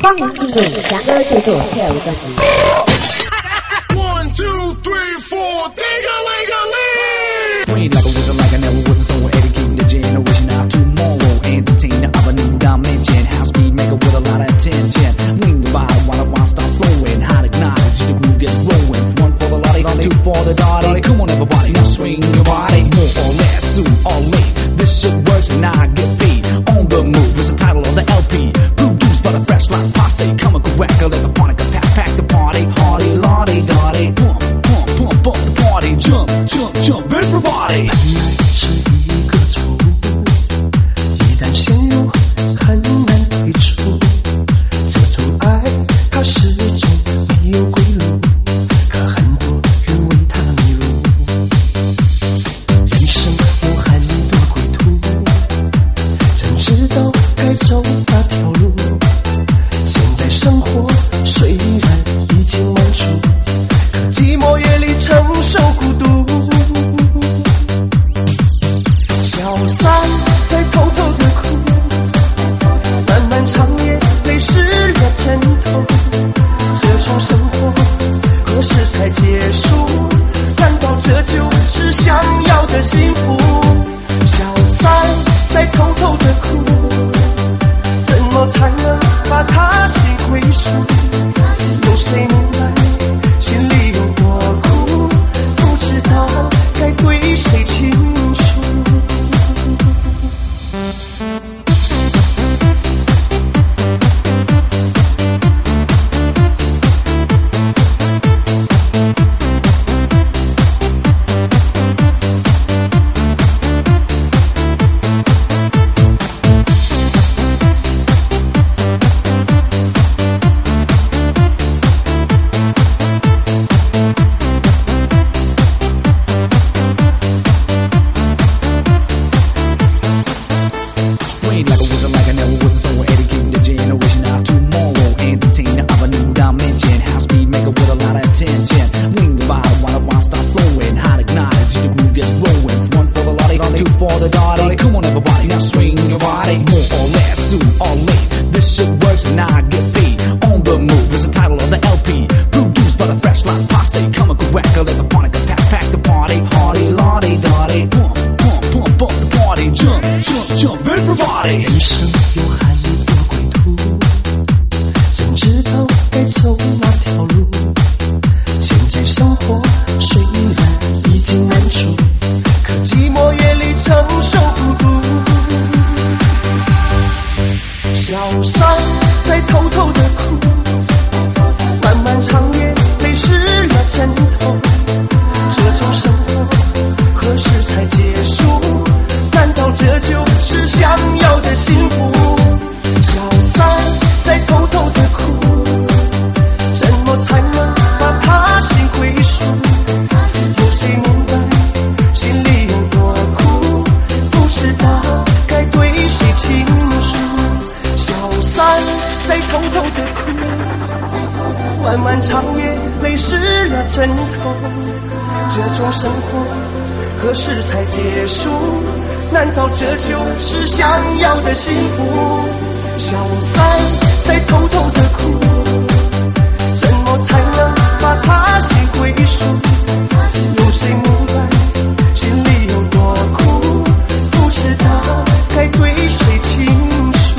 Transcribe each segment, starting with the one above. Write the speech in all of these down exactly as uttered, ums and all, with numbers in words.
欢迎进入翔哥制作跳舞专辑。 One two three four, ding a ling a ling. Swing like a wizard, like I never was, so educating the generation of tomorrow. Entertainer of a new dimension, house speed maker with a lot of attention. Wing the bottle while the wine start flowing, hot acknowledge the groove gets rolling. One for the lottie, two for the dotty. Come on everybody, now swing your body. More or less, soon or late, this shit works and I get paid. On the move is the title of the L P. Produced by the fresh line posse. Come and correct, let the party pack, pack the party. Hardy, lottie, dotty. Pump, pump, pump, pump the party. Jump, jump, jump, everybody. 是一个错误，一旦陷入很难退出。这种爱它始终没有归路，可很多人为它迷路。人生有很多归途，真知道该走哪条路。现在生活虽然已经满足，可寂寞夜里承受孤独。小三在偷偷的哭，漫漫长夜泪湿了枕头。这种生活何时才结束？难道这就是想要的幸福？小三在偷偷的哭，怎么才能把他心归属？有谁明白心里有多苦？不知道该对谁倾诉。 Swing like a wizard, like I never was, so educating the generation of tomorrow. Entertainer of a new dimension, house speed maker with a lot of attention. Wing the bottle while the wine start flowing, hot acknowledge the groove gets rolling. One for the lottie, two for the dotty. Come on everybody, now swing your body. More or less, soon or late, this shit works and I get paid. On the move is the title of the L P. Produced by the fresh line posse. Come and correct, let the party pack, pack the party. Hardy, lottie, dotty. Pump, pump, pump, pump the party. Jump, jump, jump, everybody. 人生有很多归途，真知道该走哪条路。现在生活虽然已经难处，可寂寞夜里承受孤独。小三在偷偷的哭，漫漫长夜泪湿了枕头。这种生活何时才结束？难道这就是想要的幸福？小三在偷偷的哭，怎么才能把他心归属？有谁明白心里有多苦？不知道该对谁倾诉。小三在偷偷的哭，漫漫长夜泪湿了枕头。这种生活何时才结束？难道这就是想要的幸福？小三在偷偷的哭，怎么才能把他心归属？有谁明白心里有多苦？不知道该对谁倾诉。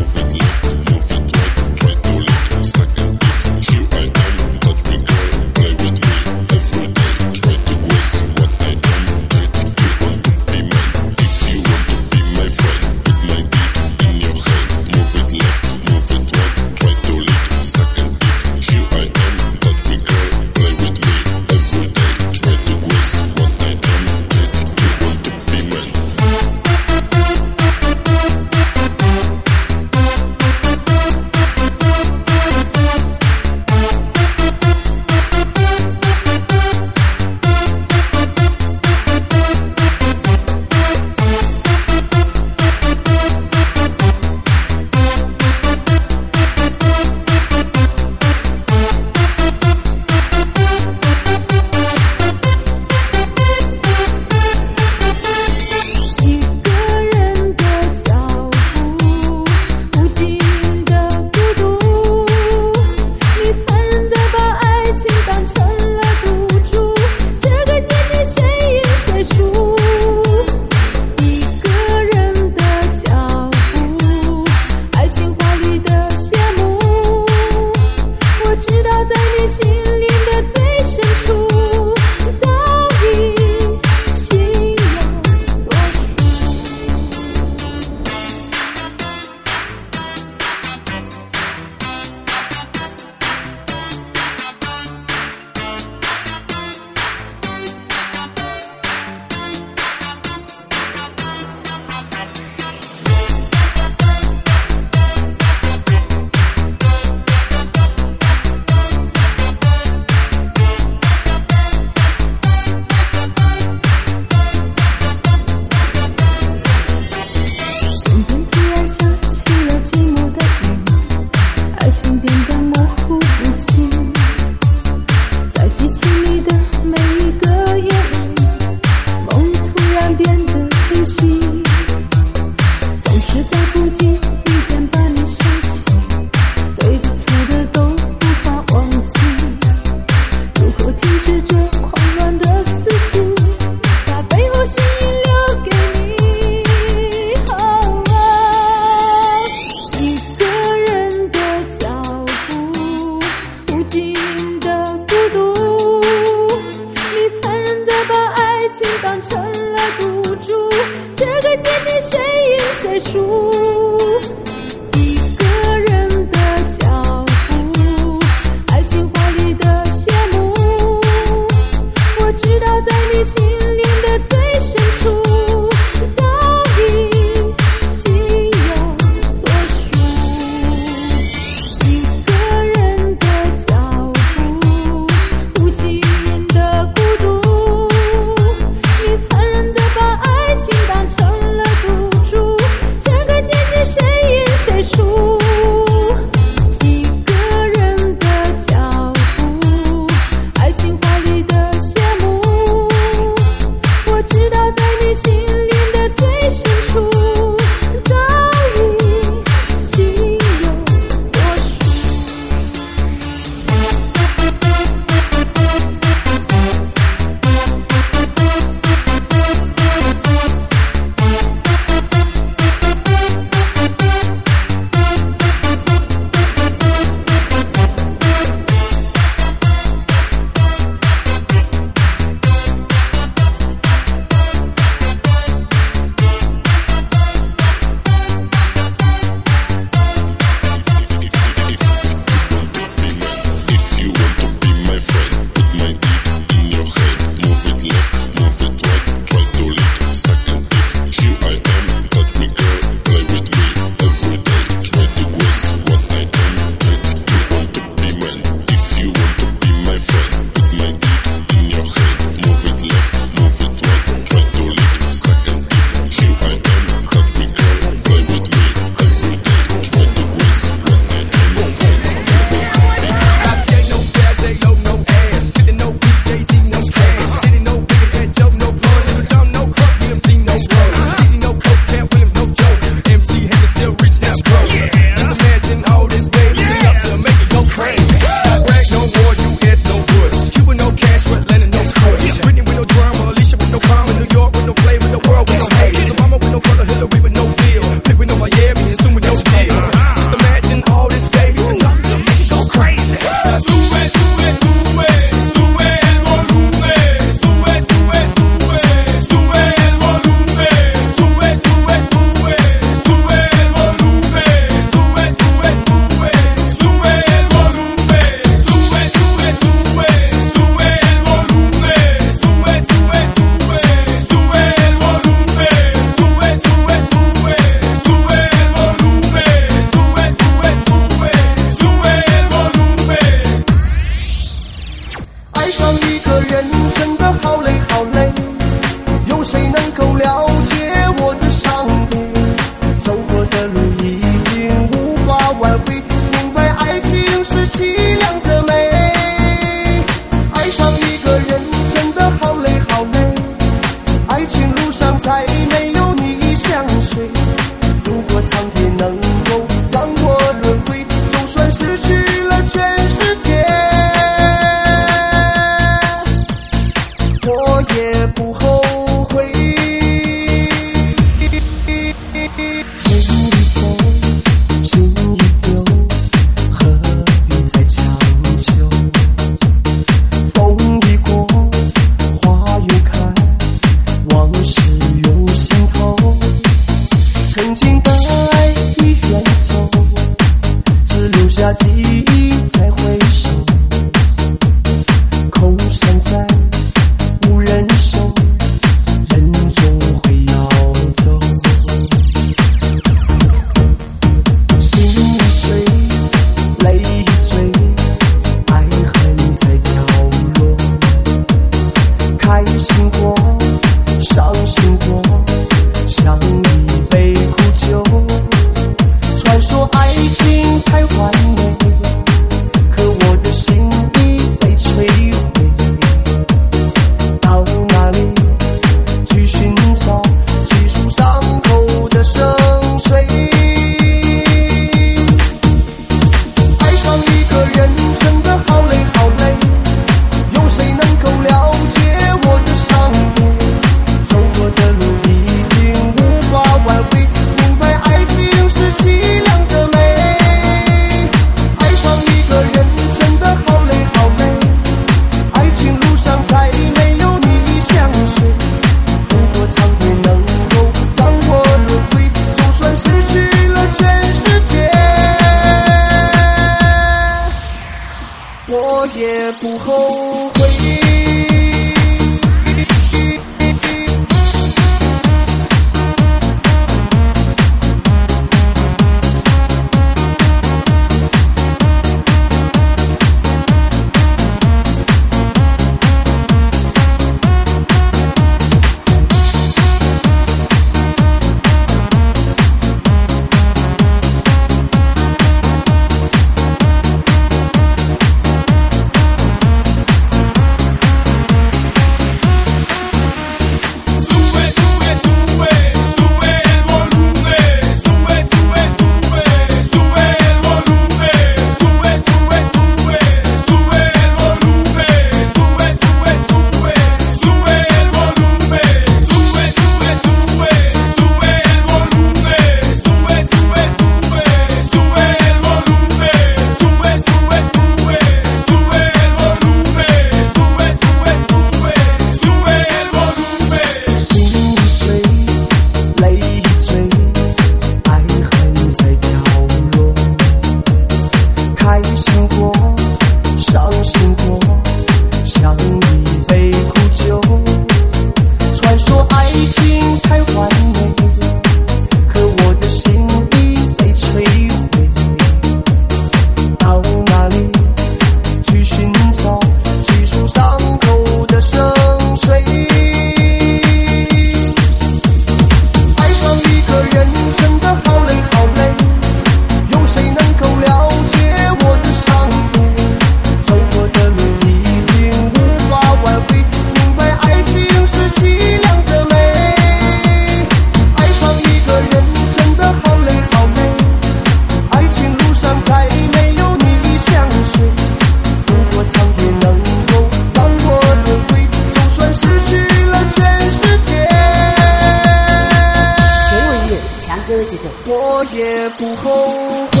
我也不后悔。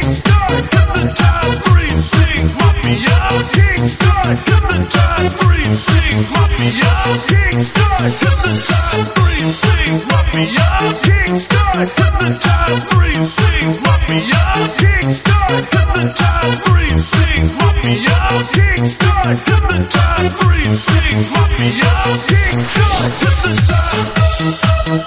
Kickstart, hypnotize, breathe, sing, mafia. Kickstart, hypnotize, breathe, sing, mafia. Kickstart, hypnotize, breathe, sing, mafia. Kickstart, hypnotize, breathe, sing, mafia. Kickstart, hypnotize, breathe, sing, mafia. Kickstart, hypnotize, breathe, sing, mafia. Kickstart, hypnotize.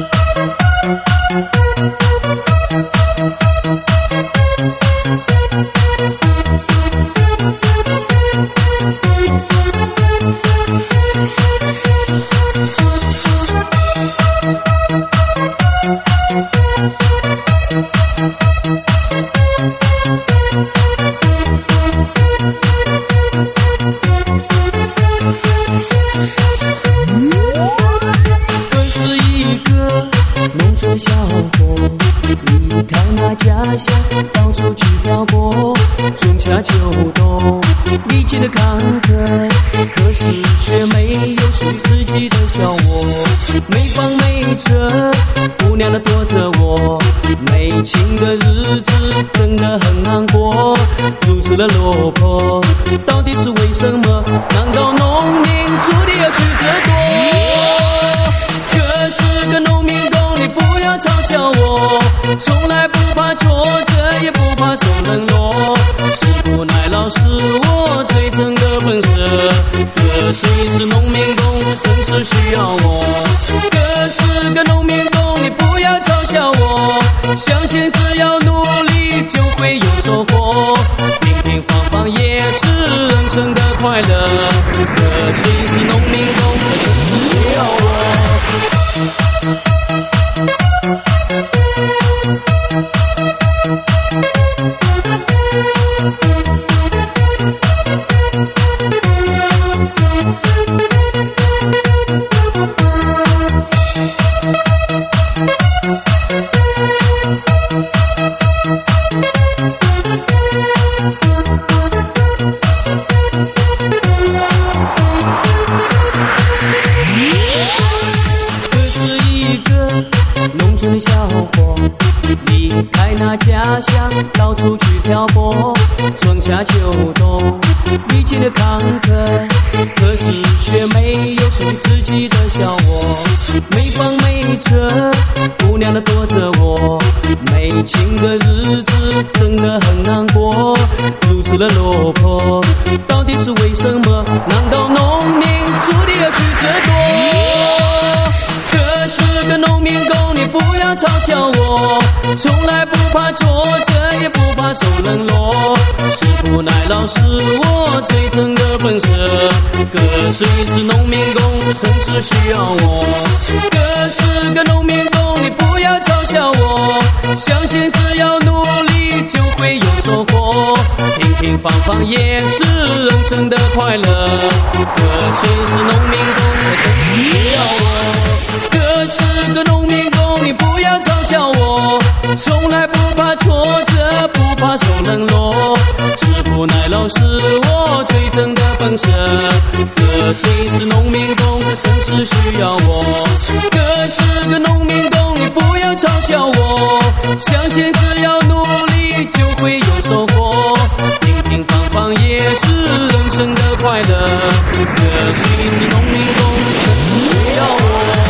虽是农民工，城市需要我。哥是个农民工，你不要嘲笑我。相信只要努力就会有收获，平平凡凡也是人生的快乐。哥虽是农民工，城市需要我。哥是个农民工，你不要嘲笑我。从来不怕挫折，不怕受冷落。吃苦耐劳是我最真的本色。哥虽是农民工，城市需要我。哥是个农民工，你不要嘲笑我。相信只要努力就会有收获，平平凡凡也是人生的快乐。哥虽是农民工，城市需要我。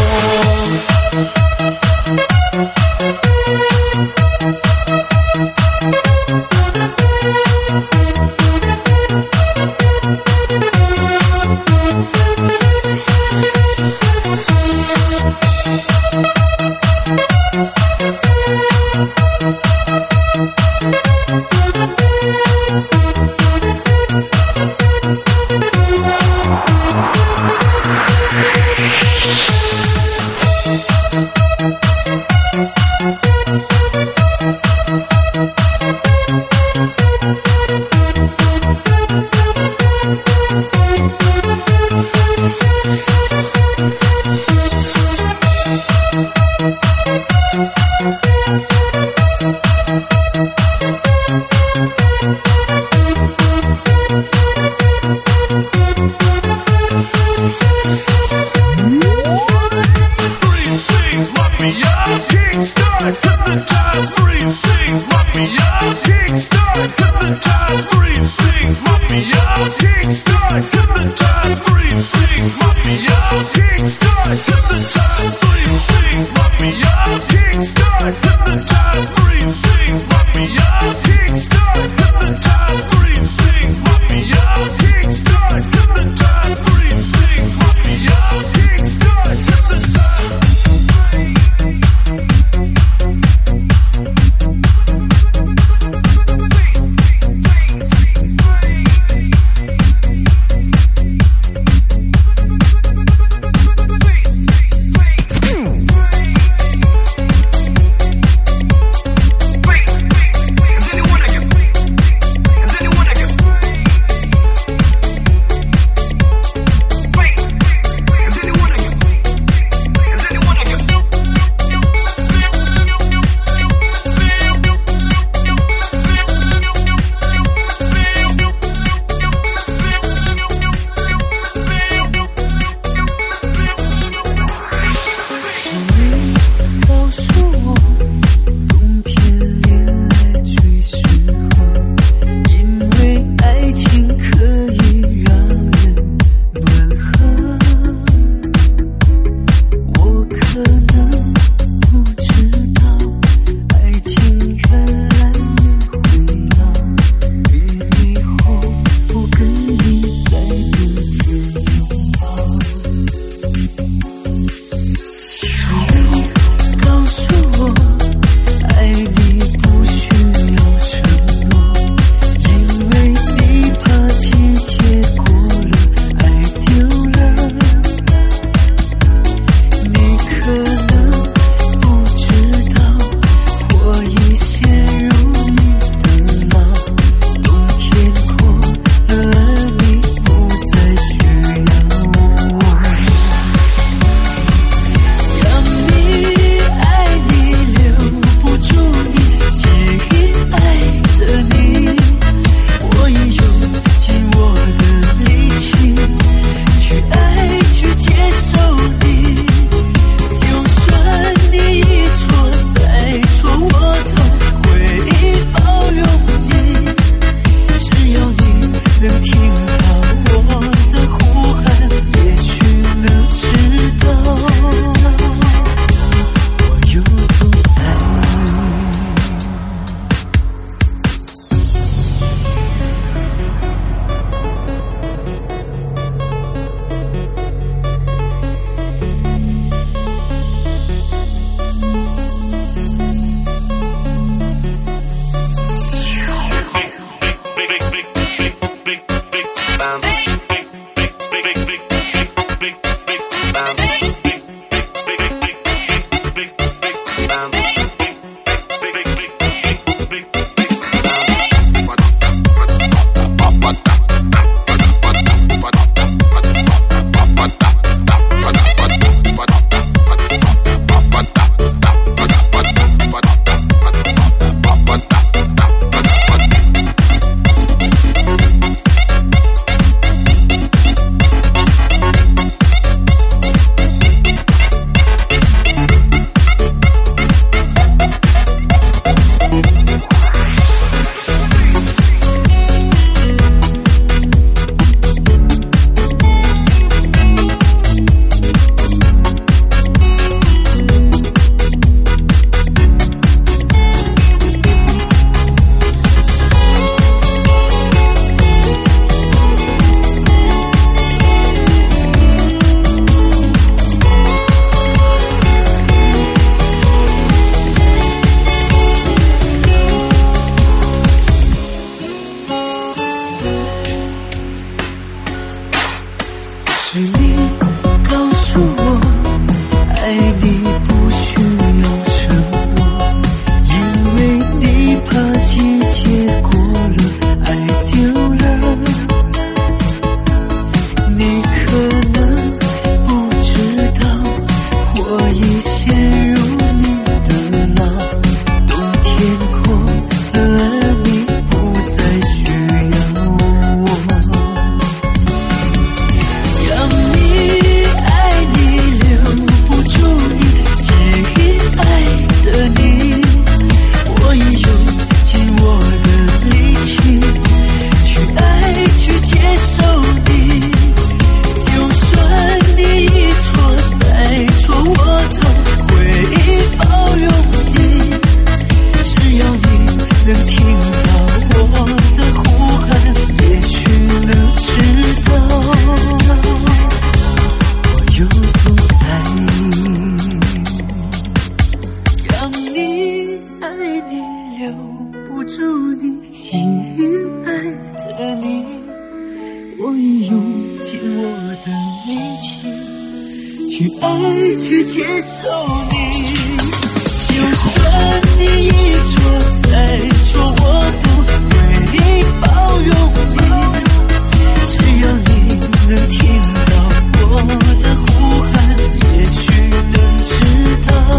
去接受你。就算你一错再错，我都会包容你。只要你能听到我的呼喊，也许能知道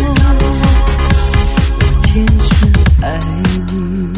我坚持爱你。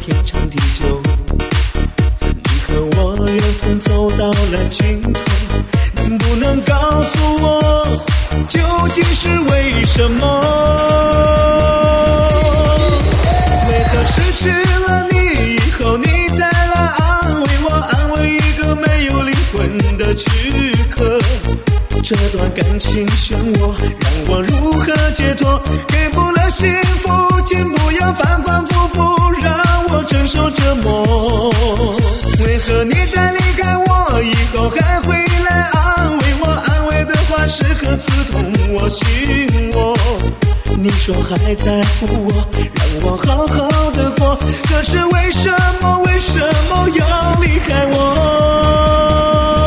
天长地久。你和我缘分走到了尽头，能不能告诉我，究竟是为什么？为何失去了你以后，你再来安慰我，安慰一个没有灵魂的躯壳？这段感情漩涡，让我如何解脱？给不了幸福，请不要反反复复让我承受折磨。为何你在离开我以后还回来安慰我？安慰的话时刻刺痛我心窝。你说还在乎我，让我好好的过，可是为什么为什么要离开我？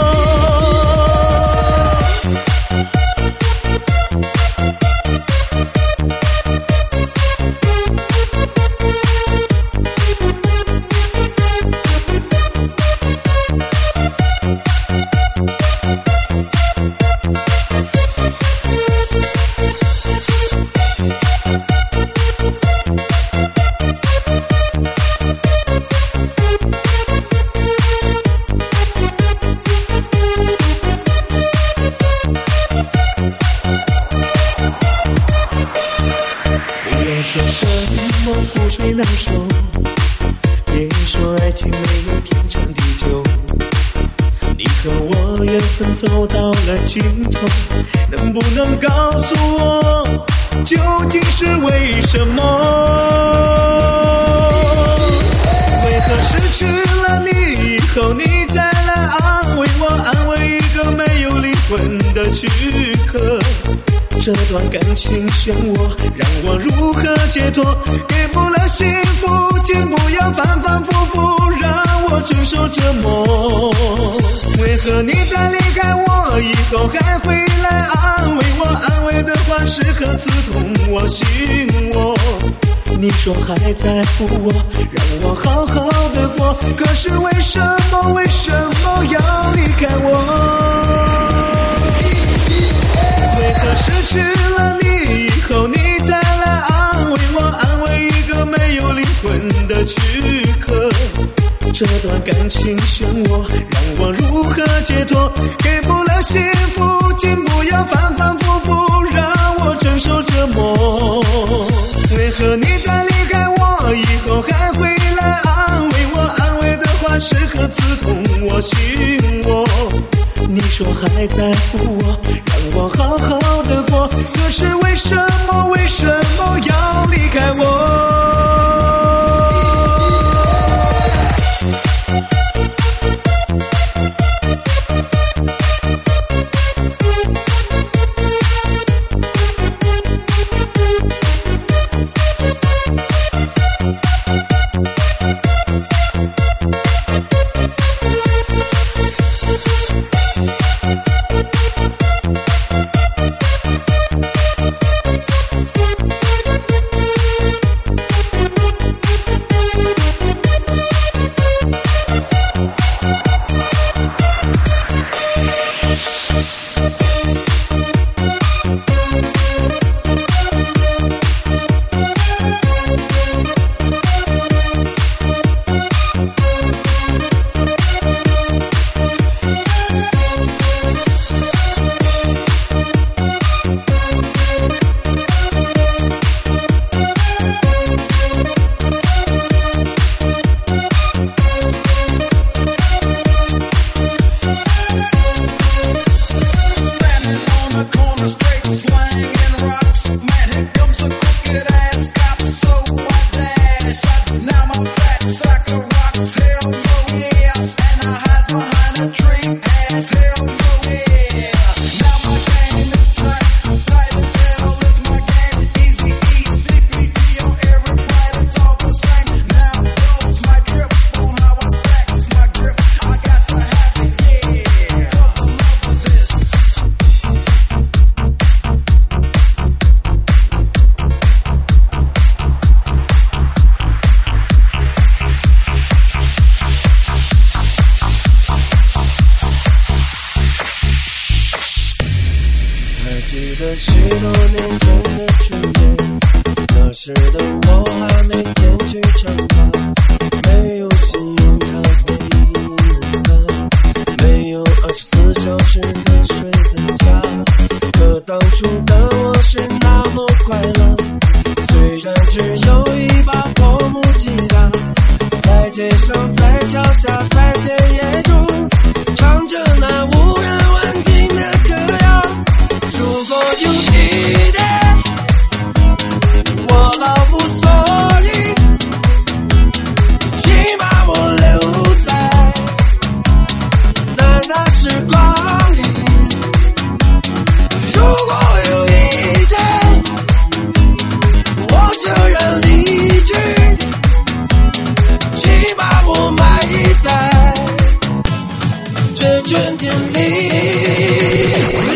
难受，别说爱情没有天长地久。你和我缘分走到了尽头，能不能告诉我，究竟是为什么？为何失去了你以后，你再来安慰我，安慰一个没有灵魂的躯壳？这段感情漩涡，让我如何解脱？给不了幸福，请不要反反复复让我承受折磨。为何你在离开我以后还回来安慰我？安慰的话时刻刺痛我心窝。你说还在乎我，让我好好的过，可是为什么为什么要离开我？为何失去了你以后，你再来安慰我，安慰一个没有灵魂的躯壳？这段感情漩涡，让我如何解脱？给不了幸福，请不要反反复复让我承受折磨。为何你在离开我以后还回来安慰我？安慰的话时刻刺痛我心窝。你说还在乎我，让我好好的过，可是为什么为什么要离开我？ 春天里。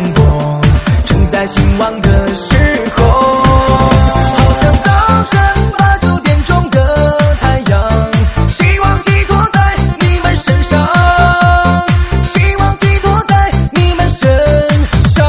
阳光，承载兴亡的时候，好像早晨八九点钟的太阳，希望寄托在你们身上，希望寄托在你们身上。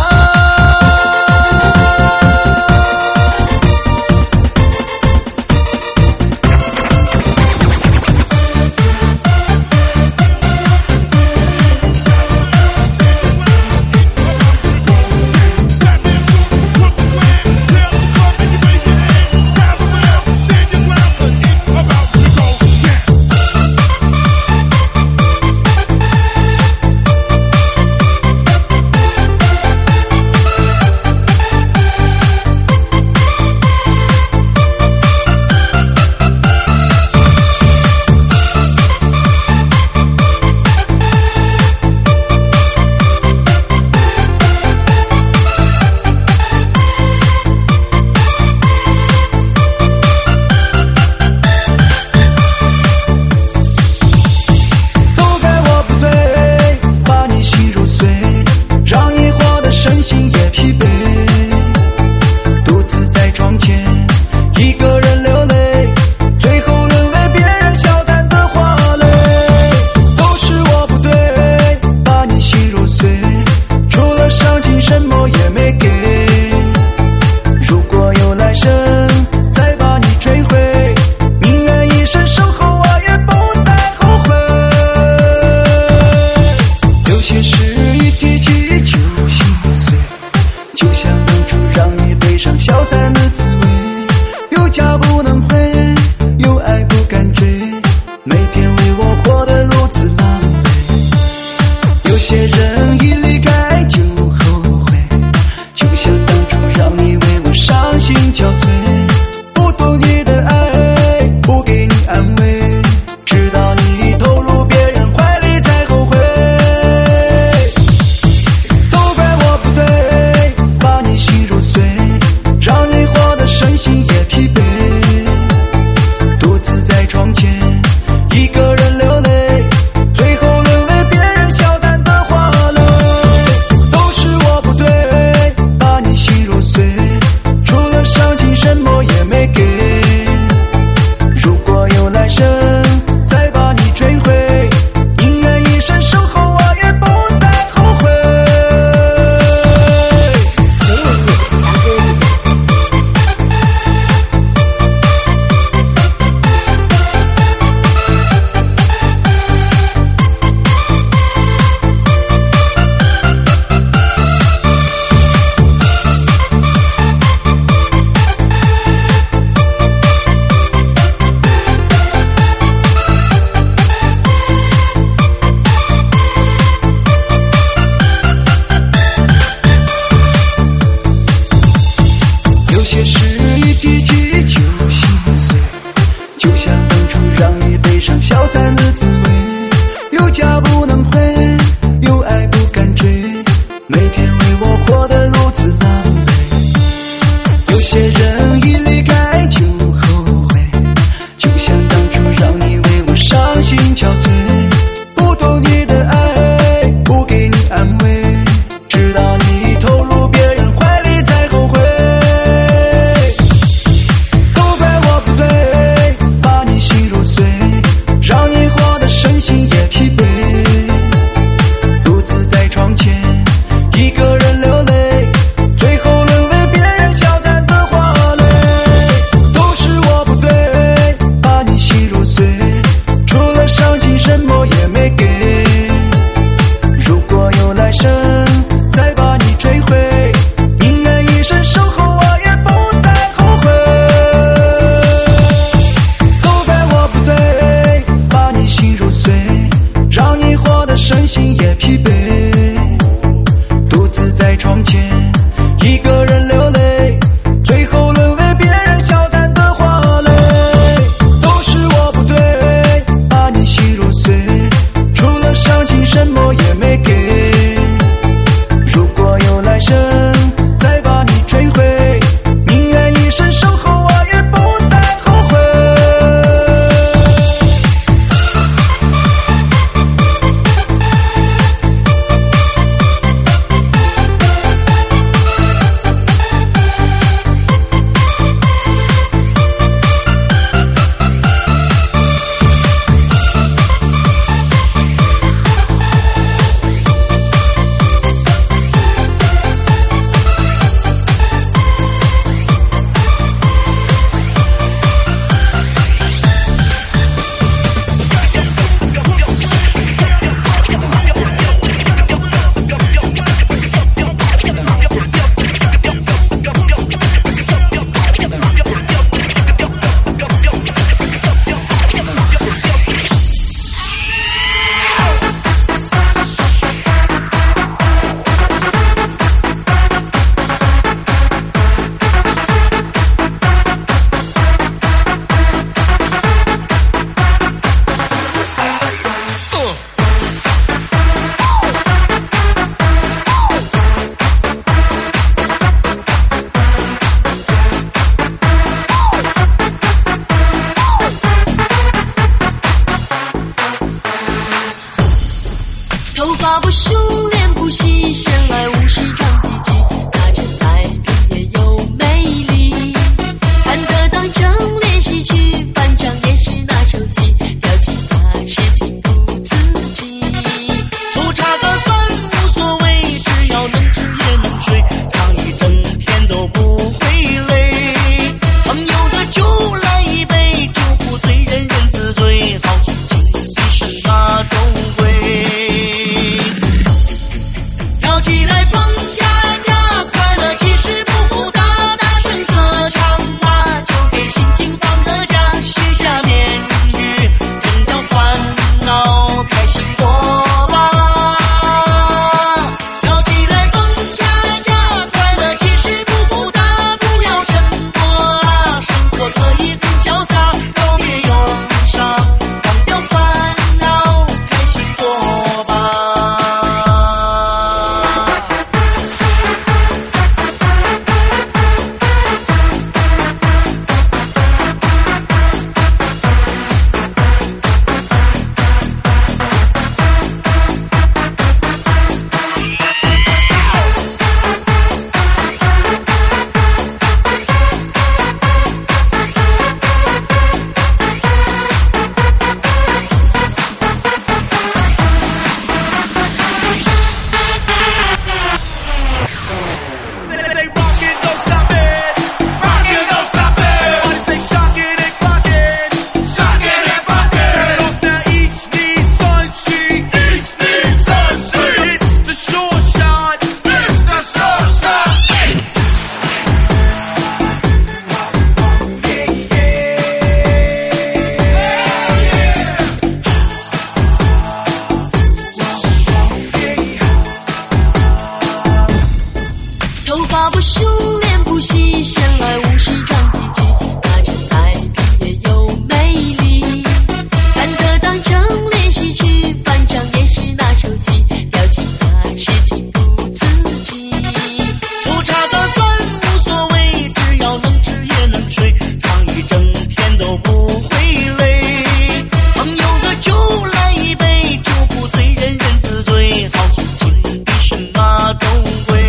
话不熟练不细，闲来无事长脾气，那种太平也有魅力。看得当成练习曲，反正也是那出戏，表情他是情不自禁。 不差个分无所谓，只要能吃也能睡，唱一整天都不会累。朋友的酒来一杯，酒不醉人人自醉，好心情比什么都贵。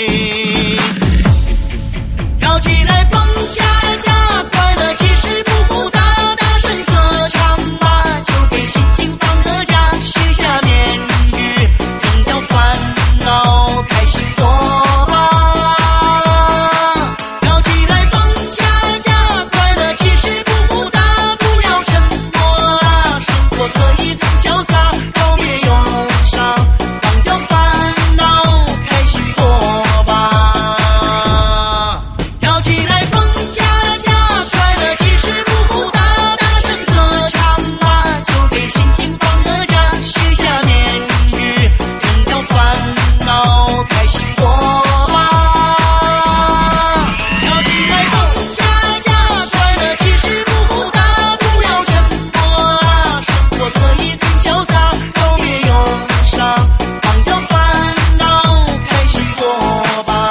跳起来蹦恰恰，快乐其实不复杂，大声歌唱吧，就给心情放个假，卸下面具，扔掉烦恼，开心过吧。跳起来蹦恰恰，快乐其实不复杂，不要沉默啊，生活可以更潇洒，告别忧伤，忘掉烦恼，开心过吧。跳起来蹦恰恰，快乐其实不复杂，大声歌唱吧，就给心情放个假，卸下面具，扔掉烦恼，开心过吧。跳起来蹦恰恰，快乐其实不复杂，不要沉默啊，生活可以更潇洒，告别忧伤，忘掉烦恼，开心过吧。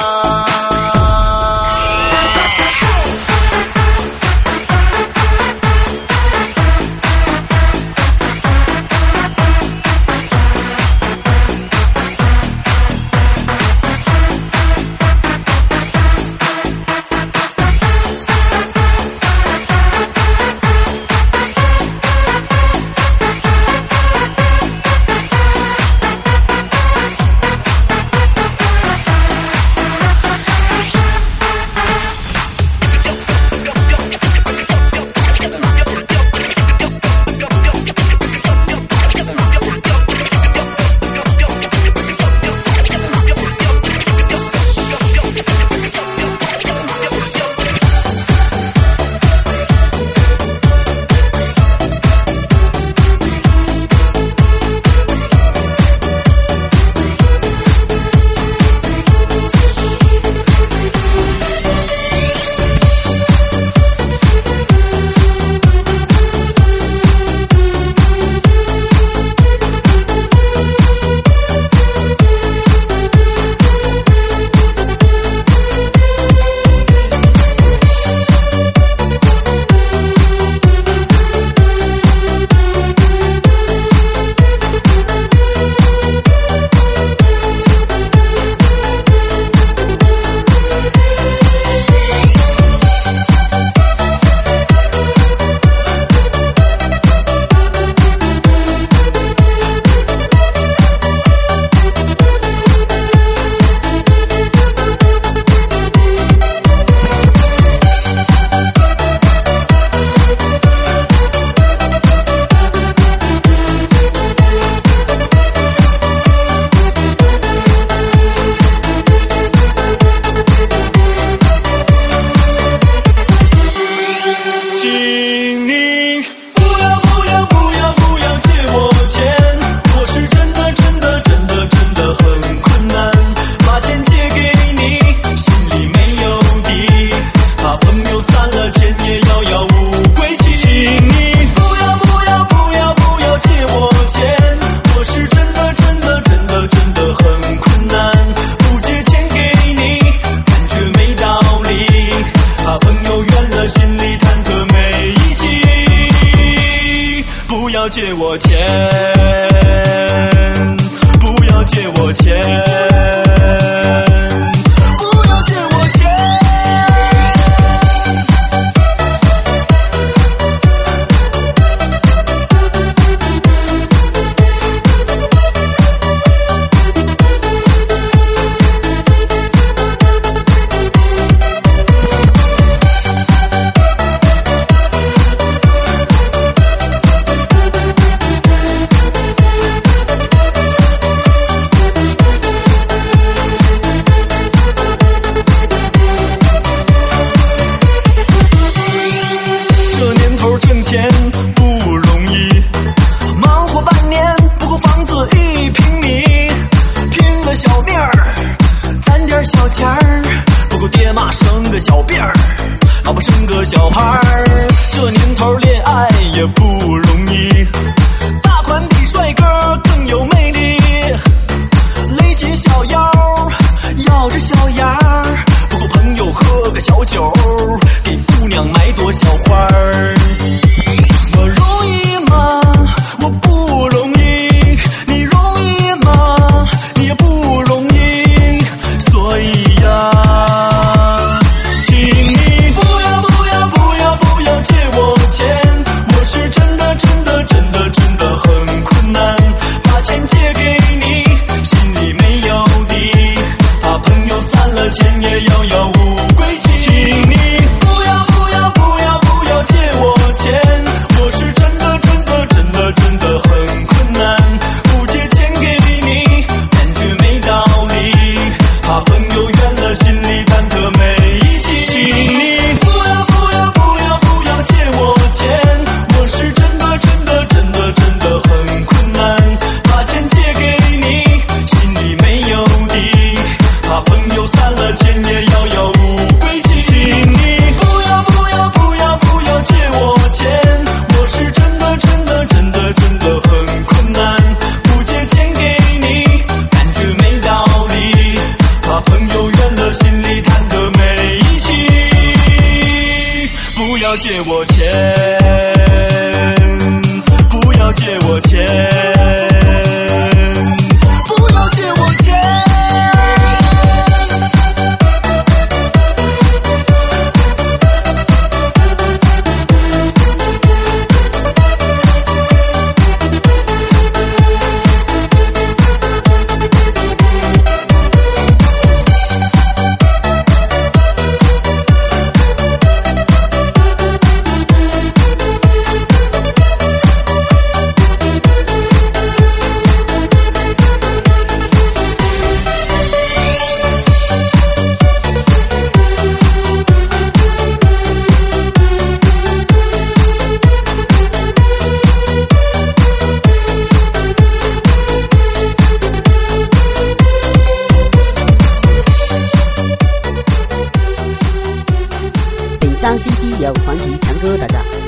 请你不要不要不要不要借我钱，我是真的真的真的真的很困难，把钱借给你，心里没有底，怕朋友散了钱也遥遥无归期。请你不要不要不要不要借我钱，我是真的真的真的真的很困难，不借钱给你，感觉没道理，怕朋友远了心里忐忑没义气。不要借我钱，不要借我钱，不要借我钱。小钱儿， 果爹妈生个小辫儿，老婆生个小孩儿，这年头恋爱也不容易。大款比帅哥更有魅力，勒紧小腰，咬着小牙儿，不够朋友喝个小酒，给姑娘买朵小花儿。我容易吗？我不容易。你容易吗？你也不容易。所以呀，请你不要不要不要不要借我钱，我是真的真的真的真的很困难，把钱借给你，心里没有底，怕朋友散了钱也遥遥无归期。请你不要不要不要不要借我钱，我是真的真的真的真的很困难，不借钱给你，感觉没道理，怕朋友远了心里忐忑没义气。请你不要不要不要不要借我钱，我是真的真的真的真的很困难，把钱借给你，心里没有底，怕朋友散了钱也遥遥无归期。请你不要不要不要不要借我钱，我是真的真的真的真的很困难，不借钱给你，感觉没道理，怕朋友远了心里忐忑没义气。不要借我钱，不要借我钱，不要借我钱。 本张 C D 由黄吉强哥打造。